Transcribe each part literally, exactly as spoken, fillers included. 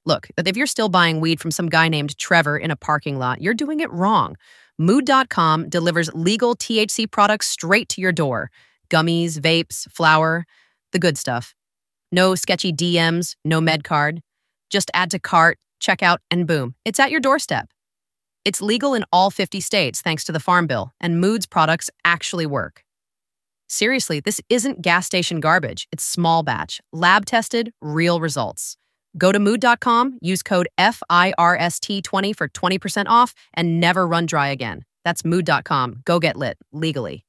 Look, if you're still buying weed from some guy named Trevor in a parking lot, you're doing it wrong. Mood dot com delivers legal T H C products straight to your door. Gummies, vapes, flour, the good stuff. No sketchy D Ms, no med card. Just add to cart, check out, and boom, it's at your doorstep. It's legal in all fifty states thanks to the Farm Bill, and Mood's products actually work. Seriously, this isn't gas station garbage. It's small batch, lab-tested, real results. Go to mood dot com, use code F I R S T twenty for twenty percent off, and never run dry again. That's mood dot com. Go get lit, legally.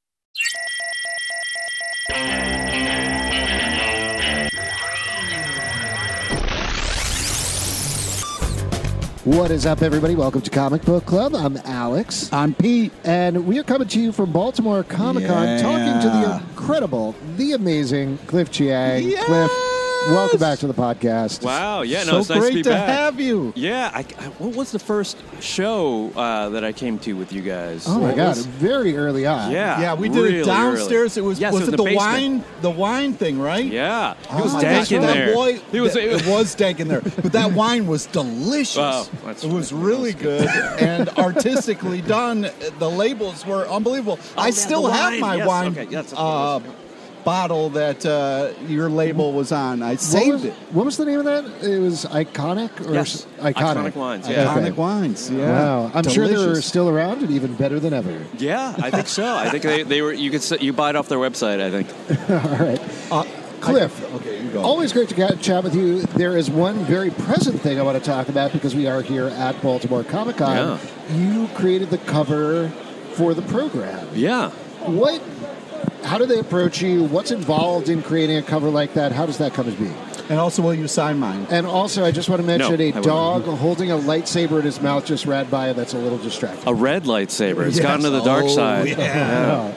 What is up, everybody? Welcome to Comic Book Club. I'm Alex. I'm Pete. And we are coming to you from Baltimore Comic-Con, yeah. talking to the incredible, the amazing Cliff Chiang. Yes! Cliff, welcome back to the podcast. Wow, yeah, no, so it's nice great to be to back. have you. Yeah, I, I, what was the first show uh, that I came to with you guys? Oh, my What God, was- very early on. yeah, Yeah, we did really it downstairs. early. It was Yes, was in it the, basement. wine the wine thing, right? Yeah, it Oh was my dank gosh, in that there. boy- it was. that- It, it was dank in there, but that wine was delicious. Oh, that's- it was really good and artistically done. The labels were unbelievable. I yeah, still the have wine. my Yes, wine okay, yeah, that's what it uh, was. bottle that uh, your label was on. I What saved was, it. what was the name of that? It was Iconic? Or Yes, s- Iconic. Iconic Wines, yeah. Okay. Iconic wines. Yeah. Wow. I'm sure they're Delicious. still around and even better than ever. yeah, I think so. I think they, they were. You could s- you buy it off their website. I think. All right. Uh, Cliff, I- okay, you go. always great to get, chat with you. There is one very present thing I want to talk about because we are here at Baltimore Comic-Con. Yeah. You created the cover for the program. Yeah. What? How do they approach you? What's involved in creating a cover like that? How does that come to be? And also, will you sign mine? And also, I just want to mention No, I a won't. dog holding a lightsaber in his mouth just ran by, and that's a little distracting. A red lightsaber. It's Yes. gone to the dark Oh, side. yeah.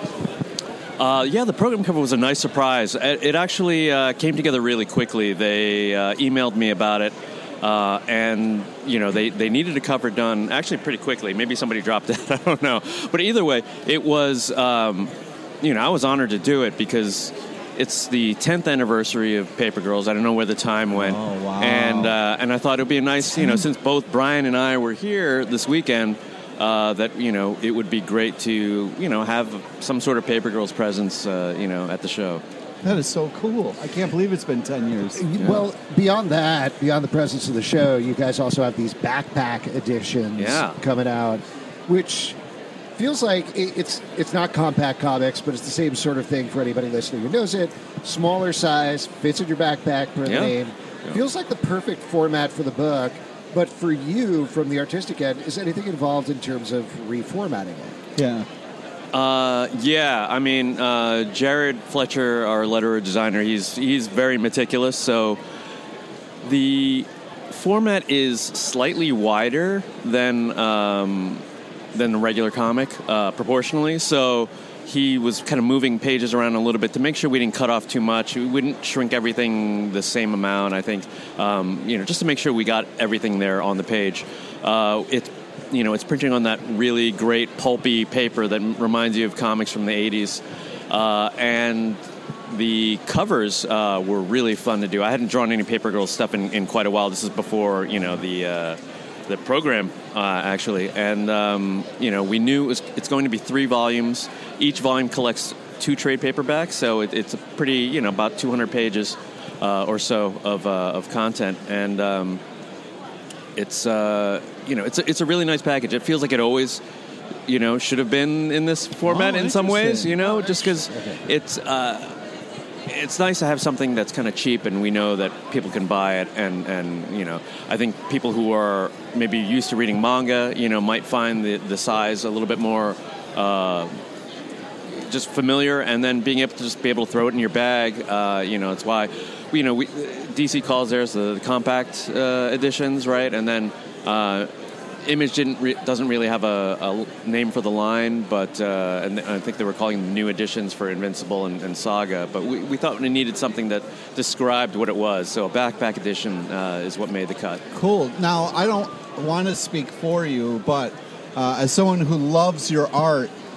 Uh, yeah, the program cover was a nice surprise. It, it actually uh, came together really quickly. They uh, emailed me about it, uh, and you know they, they needed a cover done actually pretty quickly. Maybe somebody dropped it. I don't know. But either way, it was um, you know I was honored to do it because it's the tenth anniversary of Paper Girls. I don't know where the time went. Oh, wow. And uh, and I thought it would be a nice you know since both Brian and I were here this weekend. Uh, that you know, it would be great to you know have some sort of Paper Girls presence, uh, you know, at the show. That is so cool. I can't believe it's been ten years. Well, beyond that, beyond the presence of the show, you guys also have these backpack editions Yeah. coming out, which feels like it- it's it's not compact comics, but it's the same sort of thing for anybody listening who knows it. Smaller size, fits in your backpack per the Yeah. name. Yeah. Feels like the perfect format for the book. But for you, from the artistic end, is anything involved in terms of reformatting it? Yeah. Uh, yeah, I mean, uh, Jared Fletcher, our letterer designer, he's he's very meticulous. So the format is slightly wider than um, than a regular comic, uh, proportionally. So he was kind of moving pages around a little bit to make sure we didn't cut off too much. We wouldn't shrink everything the same amount, I think, um, you know, just to make sure we got everything there on the page. Uh, it, you know, it's printing on that really great pulpy paper that m- reminds you of comics from the eighties. Uh, and the covers uh, were really fun to do. I hadn't drawn any Paper Girls stuff in, in quite a while. This is before, you know, the... Uh, the program, uh, actually. And, um, you know, we knew it was, it's going to be three volumes. Each volume collects two trade paperbacks, so it, it's a pretty, you know, about two hundred pages uh, or so of uh, of content. And um, it's, uh, you know, it's a, it's a really nice package. It feels like it always, you know, should have been in this format Oh, in some ways, interesting. you know, just because it's... Uh, it's nice to have something that's kind of cheap and we know that people can buy it. And, and, you know, I think people who are maybe used to reading manga, you know, might find the, the size a little bit more uh, just familiar. And then being able to just be able to throw it in your bag, uh, you know, it's why, you know, we, D C calls theirs the, the compact uh, editions, right? And then uh, Image didn't re- doesn't really have a, a name for the line, but uh, and I think they were calling them new editions for Invincible and, and Saga. But we, we thought we needed something that described what it was. So a backpack edition uh, is what made the cut. Cool. Now, I don't want to speak for you, but uh, as someone who loves your art,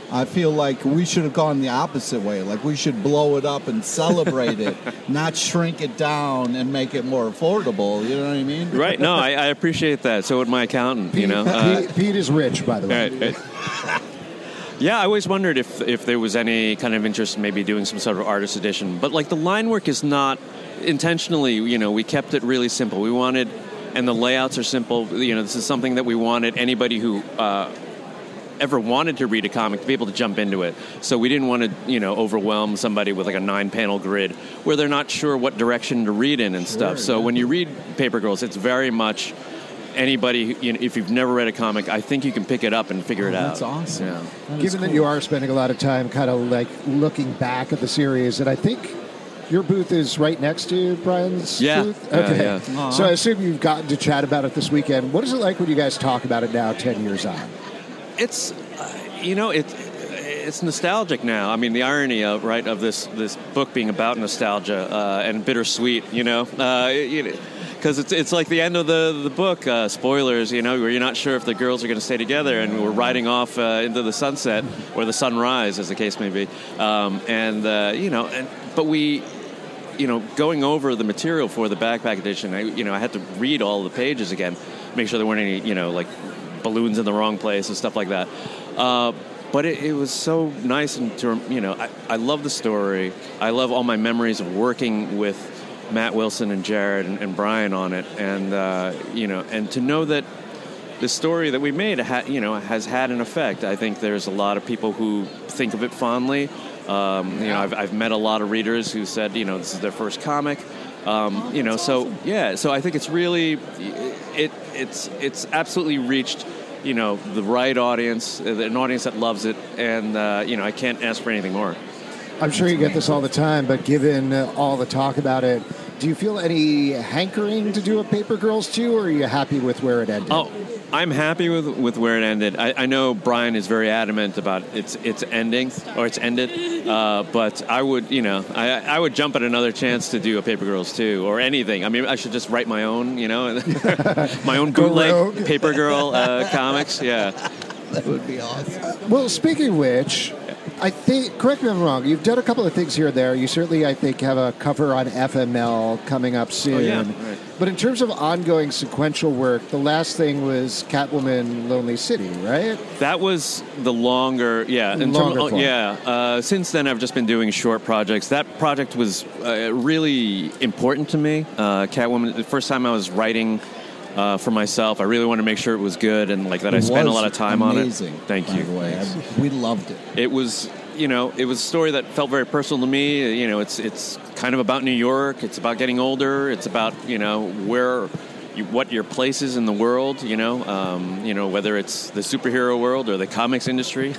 I feel like we should have gone the opposite way. Like we should blow it up and celebrate it, not shrink it down and make it more affordable. You know what I mean? Right. No, I, I appreciate that. So would my accountant, Pete, you know. Uh, Pete, Pete is rich, by the way. Right, right. Yeah, I always wondered if if there was any kind of interest in maybe doing some sort of artist edition. But, like, the line work is not intentionally, you know, we kept it really simple. We wanted, and the layouts are simple. You know, this is something that we wanted anybody who uh, ever wanted to read a comic to be able to jump into it. So we didn't want to, you know, overwhelm somebody with, like, a nine-panel grid where they're not sure what direction to read in and Sure, stuff. So yeah. when you read Paper Girls, it's very much... Anybody, you know, if you've never read a comic, I think you can pick it up and figure Oh, it out. that's awesome. Yeah. That is Given that cool. you are spending a lot of time kind of like looking back at the series, and I think your booth is right next to Brian's Yeah. booth? Yeah, Okay. yeah. Aw. So I assume you've gotten to chat about it this weekend. What is it like when you guys talk about it now, ten years on? It's, uh, you know, it, it's nostalgic now. I mean, the irony of right of this this book being about nostalgia uh, and bittersweet, you know, uh, you know, because it's it's like the end of the the book. Uh, spoilers, you know, where you're not sure if the girls are going to stay together, and we're riding off uh, into the sunset or the sunrise, as the case may be. Um, and uh, you know, and but we. You know, going over the material for the backpack edition, I, you know, I had to read all the pages again, make sure there weren't any, you know, like balloons in the wrong place and stuff like that. Uh, but it, it was so nice, and to, you know, I, I love the story. I love all my memories of working with Matt Wilson and Jared and, and Brian on it, and uh, you know, and to know that the story that we made, ha- you know, has had an effect. I think there's a lot of people who think of it fondly. Um, you know, I've, I've met a lot of readers who said, you know, this is their first comic. Um, you know, so yeah, so I think it's really, it it's it's absolutely reached, you know, the right audience, an audience that loves it, and uh, you know, I can't ask for anything more. I'm sure you get this all the time, but given uh, all the talk about it, do you feel any hankering to do a Paper Girls two, or are you happy with where it ended? Oh, I'm happy with with where it ended. I, I know Brian is very adamant about its its ending or it's ended, uh, but I would, you know, I I would jump at another chance to do a Paper Girls two or anything. I mean, I should just write my own, you know, my own Go bootleg rogue. Paper Girl uh, comics. Yeah. That would be awesome. Well, speaking of which, I think, correct me if I'm wrong, you've done a couple of things here and there. You certainly, I think, have a cover on F M L coming up soon. Oh, yeah, right. But in terms of ongoing sequential work, the last thing was Catwoman Lonely City, right? That was the longer, yeah. in Longer term- form. yeah. Uh, since then, I've just been doing short projects. That project was uh, really important to me. Uh, Catwoman, the first time I was writing uh, for myself, I really wanted to make sure it was good and like that I It spent a was lot of time amazing, on it. Thank by you. the way. I- we loved it. It was, you know, it was a story that felt very personal to me. You know, it's it's kind of about New York. It's about getting older. It's about, you know, where, you, what your place is in the world. You know, um, you know, whether it's the superhero world or the comics industry.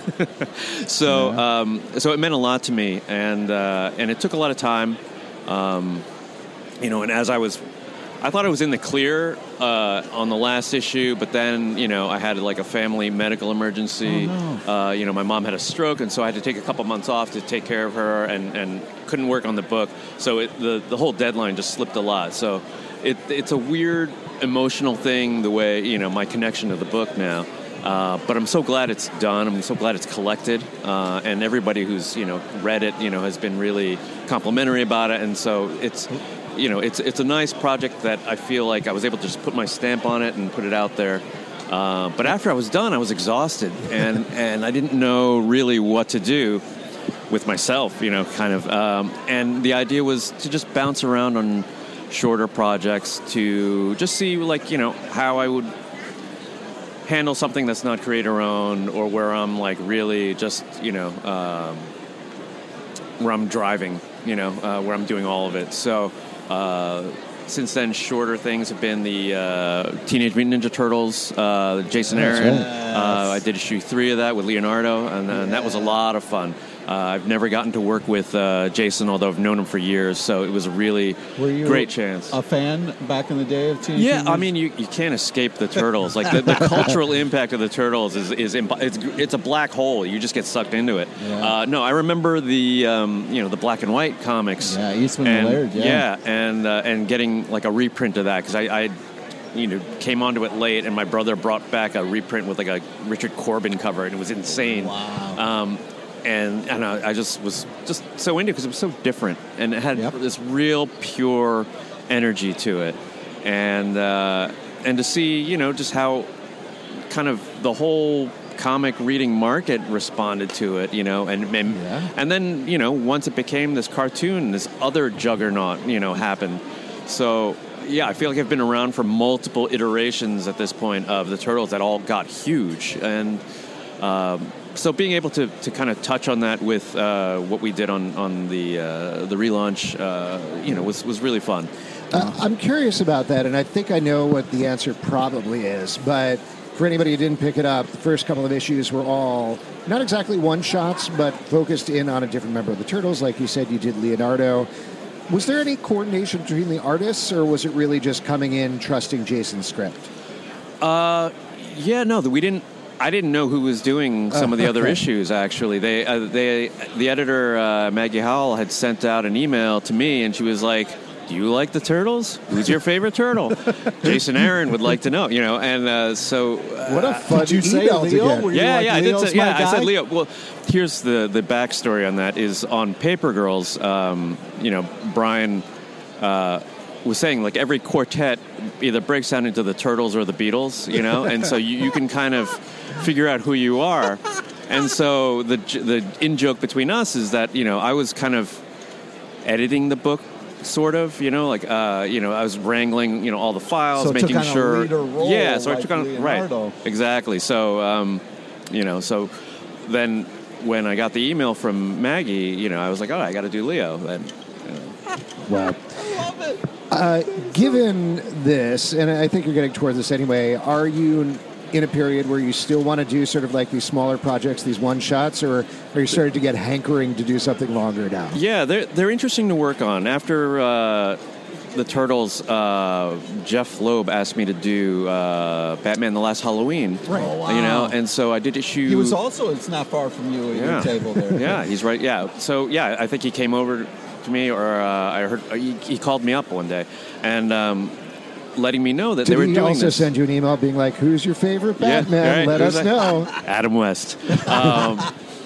so, Yeah. um, so it meant a lot to me, and uh, and it took a lot of time. Um, you know, and as I was. I thought I was in the clear uh, on the last issue, but then, you know, I had like a family medical emergency. Oh, no. uh, you know, my mom had a stroke, and so I had to take a couple months off to take care of her, and, and couldn't work on the book. So it, the the whole deadline just slipped a lot. So it it's a weird emotional thing, the way, you know, my connection to the book now. Uh, but I'm so glad it's done. I'm so glad it's collected, uh, and everybody who's, you know, read it, you know, has been really complimentary about it, and so it's. You know, it's it's a nice project that I feel like I was able to just put my stamp on it and put it out there. Uh, but after I was done, I was exhausted, and, and I didn't know really what to do with myself, you know, kind of. Um, and the idea was to just bounce around on shorter projects to just see, like, you know, how I would handle something that's not creator-owned, or where I'm, like, really just, you know, um, where I'm driving, you know, uh, where I'm doing all of it. So... Uh, since then, shorter things have been the uh, Teenage Mutant Ninja Turtles, uh, Jason That's Aaron. right. Uh, I did issue three of that with Leonardo, and, and that was a lot of fun. Uh, I've never gotten to work with uh, Jason, although I've known him for years, so it was a really Were you great chance. a fan back in the day of Teenage Yeah, Mutant I Ninja? mean, you, you can't escape the Turtles. Like, the, the cultural impact of the Turtles is, is imp- it's, it's a black hole. You just get sucked into it. Yeah. Uh, no, I remember the, um, you know, the black and white comics. Yeah, Eastman and, and Laird, yeah. Yeah, and, uh, and getting, like, a reprint of that, because I, I you know, came onto it late, and my brother brought back a reprint with like a Richard Corbin cover, and it was insane. Wow. Um, and and I, I just was just so into it because it was so different, and it had Yep. this real pure energy to it, and uh, and to see, you know, just how kind of the whole comic reading market responded to it, you know, and and, Yeah. and then, you know, once it became this cartoon, this other juggernaut, you know, happened. So, yeah, I feel like I've been around for multiple iterations at this point of the Turtles that all got huge. And um, so being able to, to kind of touch on that with uh, what we did on, on the uh, the relaunch, uh, you know, was, was really fun. Uh, I'm curious about that, and I think I know what the answer probably is, but for anybody who didn't pick it up, the first couple of issues were all not exactly one-shots, but focused in on a different member of the Turtles. Like you said, you did Leonardo. Was there any coordination between the artists, or was it really just coming in, trusting Jason's script? Uh, yeah, no, we didn't. I didn't know who was doing some Oh, of the other okay. issues. Actually, they, uh, they, the editor uh, Maggie Howell had sent out an email to me, and she was like, "Do you like the Turtles? Who's your favorite turtle?" Jason Aaron would like to know, you know. And uh, so, uh, What a fun Did you say email to Leo? get. Were you yeah, like, yeah, I Leo's did. Say, my yeah, I guy? said Leo. Well, here's the the backstory on that: is on Paper Girls. Um, you know, Brian uh, was saying like every quartet either breaks down into the Turtles or the Beatles, you know, and so you, you can kind of figure out who you are. And so the the in joke between us is that, you know, I was kind of editing the book. Sort of, you know, like, uh, you know, I was wrangling, you know, all the files, So it making took on a sure. leader role yeah, so I like took on Leonardo. right, exactly. So, um, you know, so then when I got the email from Maggie, you know, I was like, oh, I got to do Leo. Then, you know. Wow. Uh, given this, and I think you're getting towards this anyway, are you in a period where you still want to do sort of like these smaller projects, these one-shots, or are you starting to get hankering to do something longer now? Yeah, they're they're interesting to work on. After uh, the Turtles, uh, Jeff Loeb asked me to do uh, Batman: The Last Halloween. Right. Oh, wow. You know, and so I did issue. He was also, it's not far from you at Yeah. your table there. Yeah, he's right. Yeah. So, yeah, I think he came over to me, or uh, I heard uh, he, he called me up one day, and um, letting me know that Did they were he doing also this. send you an email being like, who's your favorite Yeah, Batman? right. Let Who's us that? know. Adam West. Um,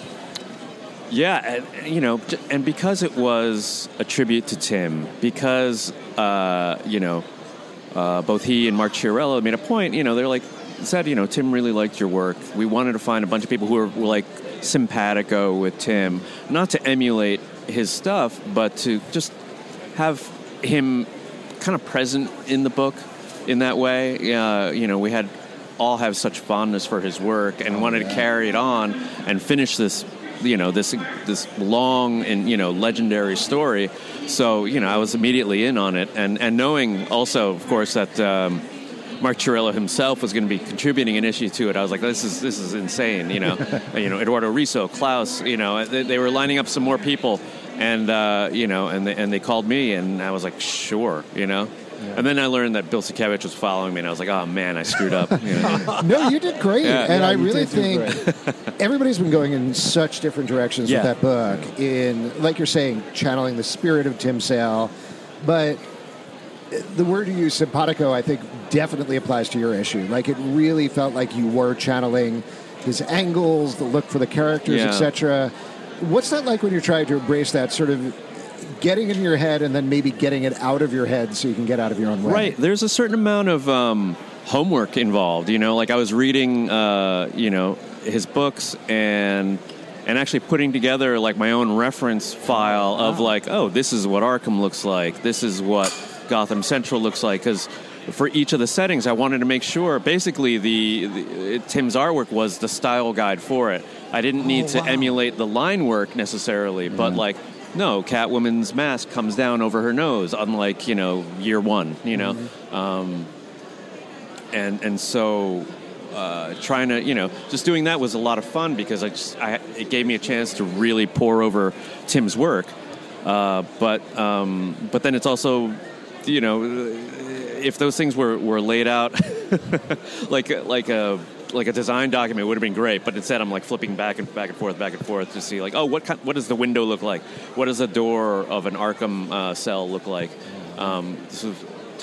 yeah, and, you know, j- and because it was a tribute to Tim, because, uh, you know, uh, both he and Mark Chiarello made a point, you know, they're like, said, you know, Tim really liked your work. We wanted to find a bunch of people who were, were like simpatico with Tim, not to emulate his stuff, but to just have him kind of present in the book in that way. Uh, you know, we had all have such fondness for his work and Oh, wanted yeah. to carry it on and finish this, you know, this this long and, you know, legendary story. So, you know, I was immediately in on it, and and knowing also, of course, that um, Mark Chiarello himself was going to be contributing an issue to it. I was like, this is this is insane, you know. you know, Eduardo Risso, Klaus, you know, they, they were lining up some more people, and uh, you know, and they, and they called me, and I was like, sure, you know. Yeah. And then I learned that Bill Sienkiewicz was following me, and I was like, oh man, I screwed up. You know? No, you did great. Yeah. and Yeah, I you really did do think everybody's been going in such different directions Yeah. with that book. In, like you're saying, channeling the spirit of Tim Sale. But the word you use, simpatico, I think definitely applies to your issue. Like, it really felt like you were channeling his angles, the look for the characters, Yeah. et cetera. What's that like when you're trying to embrace that sort of getting in your head and then maybe getting it out of your head so you can get out of your own way? Right. There's a certain amount of um, homework involved. You know, like I was reading, uh, you know, his books and and actually putting together like my own reference file of like, oh, this is what Arkham looks like. This is what Gotham Central looks like. Because for each of the settings, I wanted to make sure. Basically, the, the Tim's artwork was the style guide for it. I didn't need Oh, to wow. emulate the line work necessarily, but like. No, Catwoman's mask comes down over her nose, unlike, you know, year one, you know. Mm-hmm. Um, and and so uh, trying to, you know, just doing that was a lot of fun because I just, I, it gave me a chance to really pour over Tim's work. Uh, but um, but then it's also, you know, if those things were, were laid out like like a like a design document, would have been great, but instead I'm like flipping back and back and forth, back and forth to see like, oh, what kind, what does the window look like? What does the door of an Arkham uh, cell look like? Um, this was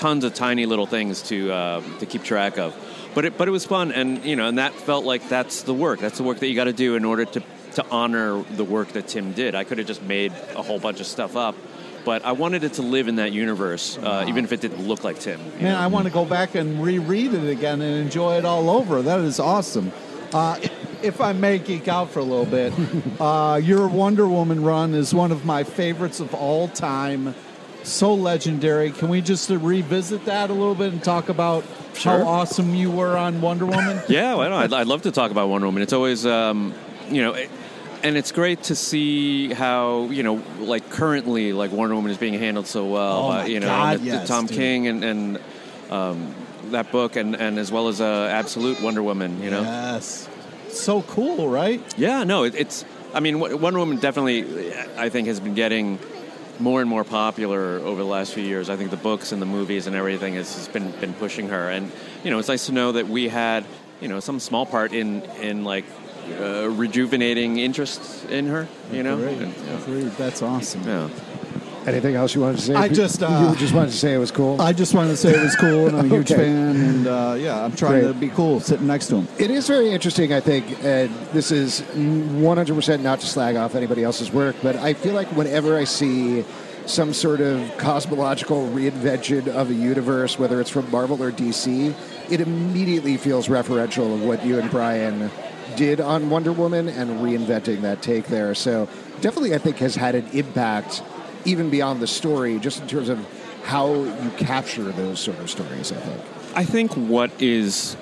tons of tiny little things to uh, to keep track of. But it but it was fun, and you know, and that felt like that's the work. That's the work that you got to do in order to to honor the work that Tim did. I could have just made a whole bunch of stuff up, but I wanted it to live in that universe, uh, even if it didn't look like Tim. You Man, know? I want to go back and reread it again and enjoy it all over. That is awesome. Uh, if I may geek out for a little bit, uh, your Wonder Woman run is one of my favorites of all time. So legendary. Can we just uh, revisit that a little bit and talk about Sure. how awesome you were on Wonder Woman? Yeah, well, I'd, I'd love to talk about Wonder Woman. It's always, um, you know, it, and it's great to see how, you know, like currently, like Wonder Woman is being handled so well Oh by, my you know, God, the, yes, the Tom dude. King and, and um, that book, and, and as well as uh, Absolute Wonder Woman, you know. Yes. So cool, right? Yeah, no, it, it's. I mean, Wo- Wonder Woman definitely, I think, has been getting more and more popular over the last few years. I think the books and the movies and everything has, has been been pushing her, and you know, it's nice to know that we had, you know, some small part in in like uh, rejuvenating interest in her. You know, Great. And, yeah. Great. That's awesome. yeah. Anything else you wanted to say? I just, uh, you just wanted to say it was cool. I just wanted to say it was cool, and I'm a huge Okay. fan, and uh, yeah, I'm trying Great. to be cool sitting next to him. It is very interesting, I think, and this is one hundred percent not to slag off anybody else's work, but I feel like whenever I see some sort of cosmological reinvention of a universe, whether it's from Marvel or D C, it immediately feels referential of what you and Brian did on Wonder Woman and reinventing that take there. So definitely, I think, has had an impact even beyond the story, just in terms of how you capture those sort of stories, I think. I think what is,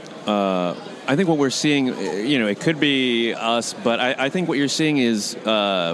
uh, I think what we're seeing, uh, you know, it could be us, but I, I think what you're seeing is uh,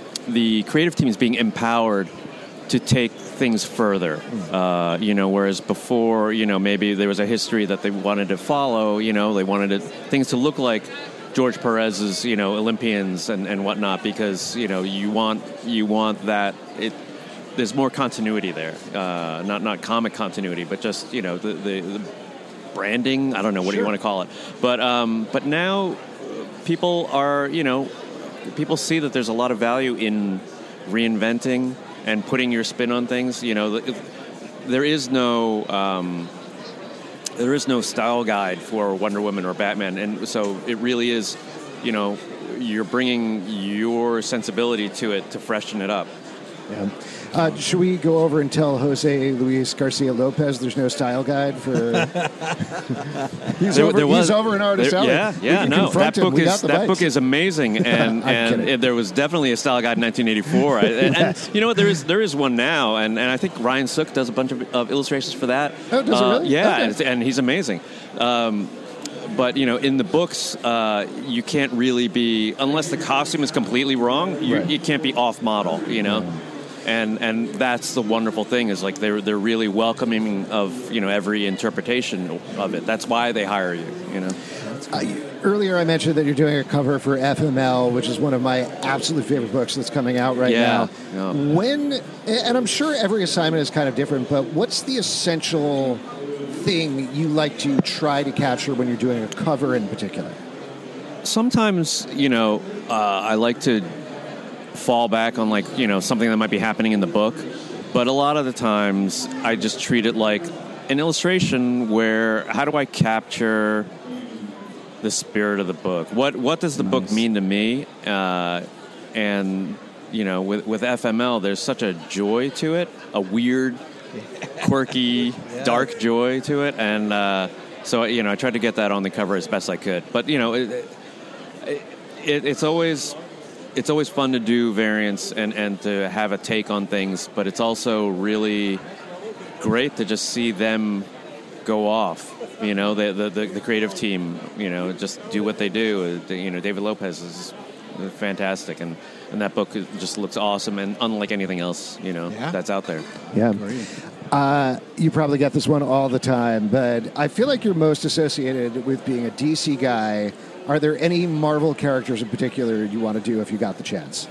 the creative team is being empowered to take things further. Uh, you know, whereas before, you know, maybe there was a history that they wanted to follow. You know, they wanted it, things to look like George Perez's, you know, Olympians and, and whatnot, because you know you want you want that it. There's more continuity there, uh, not not comic continuity, but just you know the the, the branding. I don't know what do you want to call it, but um, but now people are you know people see that there's a lot of value in reinventing and putting your spin on things. You know, there is no. Um, There is no style guide for Wonder Woman or Batman, and so it really is, you know, you're bringing your sensibility to it to freshen it up. Yeah. Uh, should we go over and tell Jose Luis Garcia Lopez there's no style guide for? he's, There- over, there was- he's over in Artist there- Alley. Yeah, We yeah, can no, confront that him. book We got is the that bites. book is amazing, and I'm and kidding. it, there was definitely a style guide in nineteen eighty-four, I, and, Yes. and you know what, there is there is one now, and, and I think Ryan Sook does a bunch of, of illustrations for that. Oh, does he Uh, really? Yeah, Okay. and, it's- and he's amazing. Um, but you know, in the books, uh, you can't really be unless the costume is completely wrong. You, Right. you can't be off model, you know. And and that's the wonderful thing is like they're they're really welcoming of you know every interpretation of it. That's why they hire you. You know. Uh, earlier, I mentioned that you're doing a cover for F M L, which is one of my absolute favorite books that's coming out right Yeah, now. yeah. When, and I'm sure every assignment is kind of different, but what's the essential thing you like to try to capture when you're doing a cover in particular? Sometimes you know uh, I like to fall back on like you know something that might be happening in the book, but a lot of the times I just treat it like an illustration where how do I capture the spirit of the book? What what does the Nice. book mean to me? Uh, and you know, with with F M L, there's such a joy to it, a weird, quirky, dark joy to it, and uh, so you know, I tried to get that on the cover as best I could. But you know, it, it, it's always. It's always fun to do variants and, and to have a take on things, but it's also really great to just see them go off. You know, the the, the, the creative team, you know, just do what they do. You know, David Lopez is fantastic, and, and that book just looks awesome and unlike anything else, you know, Yeah. that's out there. Yeah. Uh, you probably get this one all the time, but I feel like you're most associated with being a D C guy. Are there any Marvel characters in particular you want to do if you got the chance?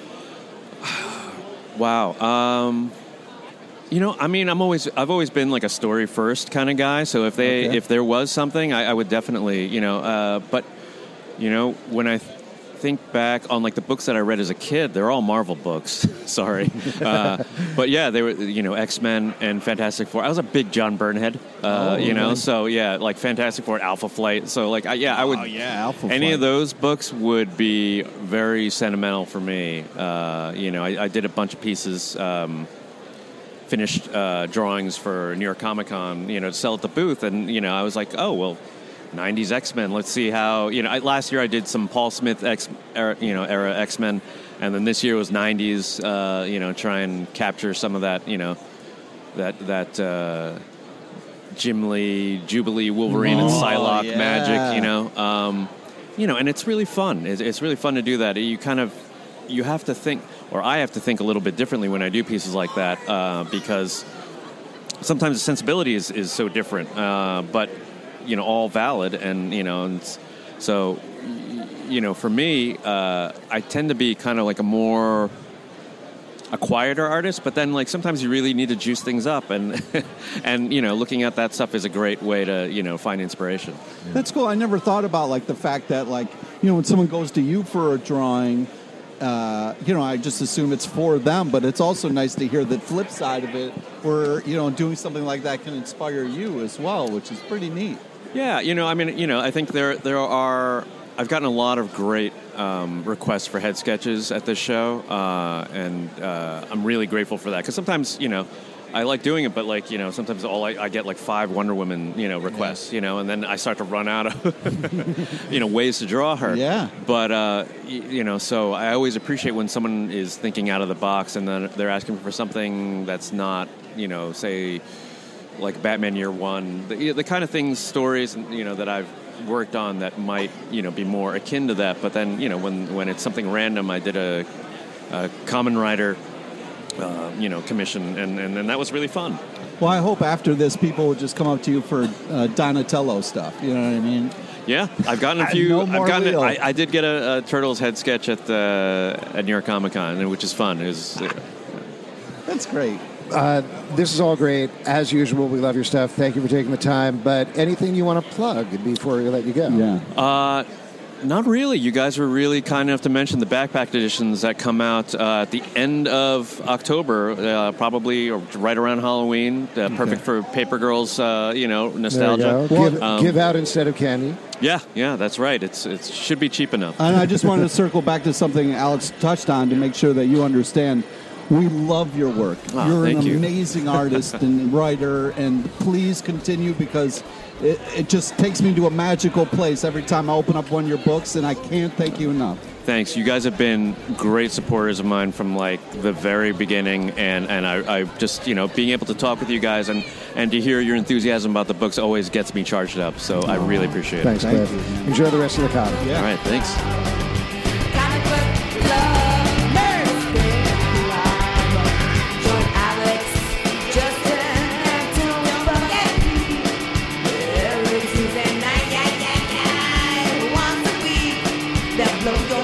Wow. Um, you know, I mean, I'm always I've always been like a story first kind of guy. So if they Okay. if there was something, I, I would definitely, you know. Uh, but you know, when I th- think back on like the books that I read as a kid, they're all Marvel books. Sorry, uh, but yeah, they were you know X-Men and Fantastic Four. I was a big John Byrne head, uh, Oh, you know, really? so yeah, like Fantastic Four, Alpha Flight. So like I, yeah, I would. Oh, yeah, Alpha Any Flight. of those books would be very sentimental for me. Uh, you know, I, I did a bunch of pieces. Um, finished uh, drawings for New York Comic Con, you know, to sell at the booth, and you know, I was like, oh well, nineties X-Men. Let's see how you know. I, last year I did some Paul Smith X, era, you know, era X-Men, and then this year was nineties. Uh, you know, try and capture some of that, you know, that that uh, Jim Lee, Jubilee, Wolverine, and Oh, Psylocke yeah. magic. You know, um, you know, and it's really fun. It's, it's really fun to do that. You kind of you have to think. Or I have to think a little bit differently when I do pieces like that uh, because sometimes the sensibility is, is so different, uh, but you know, all valid, and you know, and it's- so y- you know, for me, uh, I tend to be kind of like a more a quieter artist, but then like sometimes you really need to juice things up, and and you know, looking at that stuff is a great way to you know find inspiration. That's cool. I never thought about like the fact that like you know when someone goes to you for a drawing, uh, you know I just assume it's for them, but it's also nice to hear the flip side of it, where you know doing something like that can inspire you as well, which is pretty neat. Yeah, you know, I mean, you know, I think there there are. I've gotten a lot of great um, requests for head sketches at this show, uh, and uh, I'm really grateful for that. Because sometimes, you know, I like doing it, but like, you know, sometimes all I, I get like five Wonder Woman, you know, requests, you know, and then I start to run out of, you know, ways to draw her. Yeah. But uh, y- you know, so I always appreciate when someone is thinking out of the box, and then they're asking for something that's not, you know, say, like Batman Year One, the, the kind of things, stories, you know, that I've worked on that might, you know, be more akin to that. But then, you know, when when it's something random, I did a, a Common Rider, uh, you know, commission, and, and and that was really fun. Well, I hope after this, people will just come up to you for uh, Donatello stuff. You know what I mean? Yeah, I've gotten a I- few. no more I've gotten. Leo. I, I did get a, a Turtles head sketch at the at New York Comic Con, which is fun. It was, uh, That's great. Uh, this is all great. As usual, we love your stuff. Thank you for taking the time. But anything you want to plug before we let you go? Yeah. Uh, not really. You guys were really kind enough to mention the backpack editions that come out uh, at the end of October, uh, probably or right around Halloween. Uh, perfect for Paper Girls, uh, you know, There you nostalgia. go. Give, Um, give out instead of candy. Yeah, yeah, that's right. It's it should be cheap enough. And I just wanted to circle back to something Alex touched on to make sure that you understand. We love your work. Oh, You're an thank you. amazing artist and writer, and please continue because it, it just takes me to a magical place every time I open up one of your books, and I can't thank you enough. Thanks. You guys have been great supporters of mine from like the very beginning, and, and I, I just, you know, being able to talk with you guys and, and to hear your enthusiasm about the books always gets me charged up. So I really appreciate Thanks, it. Thank Cliff. you. Enjoy the rest of the con. Yeah. All right, thanks. Comic book love, Thursday live. Join Alex, Justin, and Tony Bucket. Every Tuesday night, yeah, yeah, yeah. Once a week, that blow your